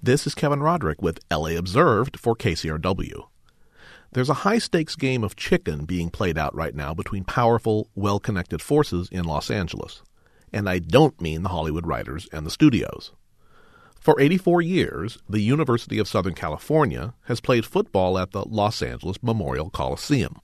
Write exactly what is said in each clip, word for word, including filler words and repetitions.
This is Kevin Roderick with L A Observed for K C R W. There's a high-stakes game of chicken being played out right now between powerful, well-connected forces in Los Angeles. And I don't mean the Hollywood writers and the studios. For eighty-four years, the University of Southern California has played football at the Los Angeles Memorial Coliseum.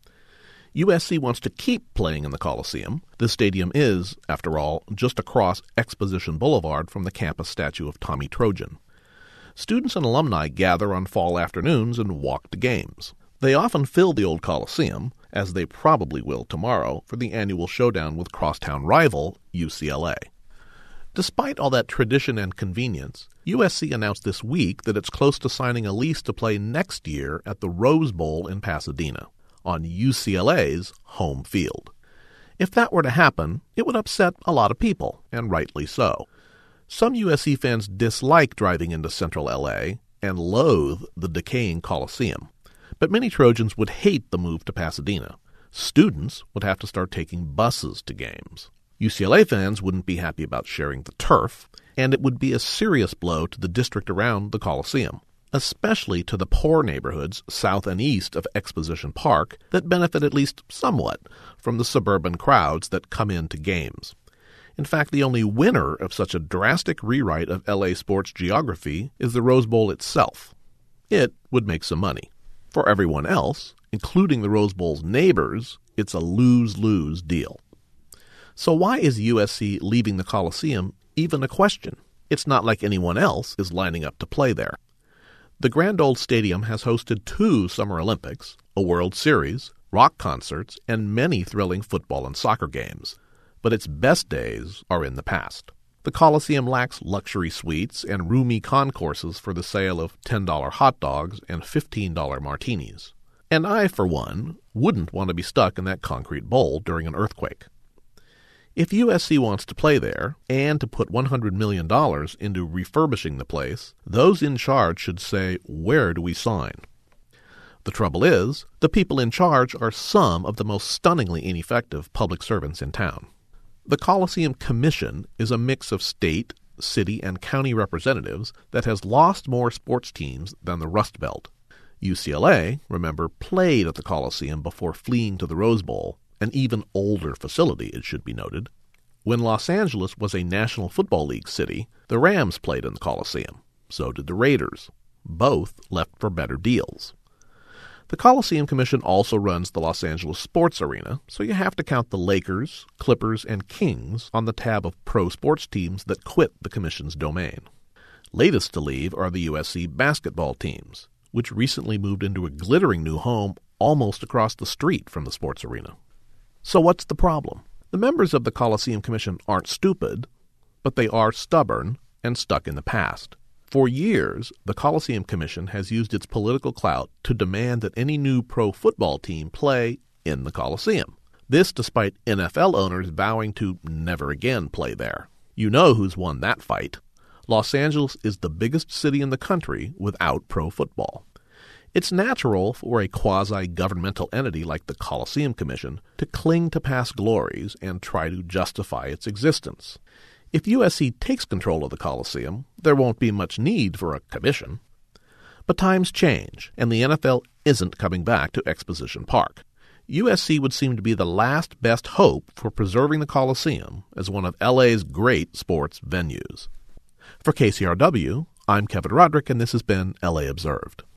U S C wants to keep playing in the Coliseum. The stadium is, after all, just across Exposition Boulevard from the campus statue of Tommy Trojan. Students and alumni gather on fall afternoons and walk to games. They often fill the old Coliseum, as they probably will tomorrow, for the annual showdown with crosstown rival U C L A. Despite all that tradition and convenience, U S C announced this week that it's close to signing a lease to play next year at the Rose Bowl in Pasadena, on U C L A's home field. If that were to happen, it would upset a lot of people, and rightly so. Some U S C fans dislike driving into central L A and loathe the decaying Coliseum. But many Trojans would hate the move to Pasadena. Students would have to start taking buses to games. U C L A fans wouldn't be happy about sharing the turf, and it would be a serious blow to the district around the Coliseum, especially to the poor neighborhoods south and east of Exposition Park that benefit at least somewhat from the suburban crowds that come in to games. In fact, the only winner of such a drastic rewrite of L A sports geography is the Rose Bowl itself. It would make some money. For everyone else, including the Rose Bowl's neighbors, it's a lose-lose deal. So why is U S C leaving the Coliseum even a question? It's not like anyone else is lining up to play there. The Grand Old Stadium has hosted two Summer Olympics, a World Series, rock concerts, and many thrilling football and soccer games. But its best days are in the past. The Coliseum lacks luxury suites and roomy concourses for the sale of ten dollar hot dogs and fifteen dollar martinis. And I, for one, wouldn't want to be stuck in that concrete bowl during an earthquake. If U S C wants to play there, and to put one hundred million dollars into refurbishing the place, those in charge should say, where do we sign? The trouble is, the people in charge are some of the most stunningly ineffective public servants in town. The Coliseum Commission is a mix of state, city, and county representatives that has lost more sports teams than the Rust Belt. U C L A, remember, played at the Coliseum before fleeing to the Rose Bowl, an even older facility, it should be noted. When Los Angeles was a National Football League city, the Rams played in the Coliseum. So did the Raiders. Both left for better deals. The Coliseum Commission also runs the Los Angeles Sports Arena, so you have to count the Lakers, Clippers, and Kings on the tab of pro sports teams that quit the Commission's domain. Latest to leave are the U S C basketball teams, which recently moved into a glittering new home almost across the street from the sports arena. So what's the problem? The members of the Coliseum Commission aren't stupid, but they are stubborn and stuck in the past. For years, the Coliseum Commission has used its political clout to demand that any new pro football team play in the Coliseum. This despite N F L owners vowing to never again play there. You know who's won that fight. Los Angeles is the biggest city in the country without pro football. It's natural for a quasi-governmental entity like the Coliseum Commission to cling to past glories and try to justify its existence. If U S C takes control of the Coliseum, there won't be much need for a commission. But times change, and the N F L isn't coming back to Exposition Park. U S C would seem to be the last best hope for preserving the Coliseum as one of L A's great sports venues. For K C R W, I'm Kevin Roderick, and this has been L A Observed.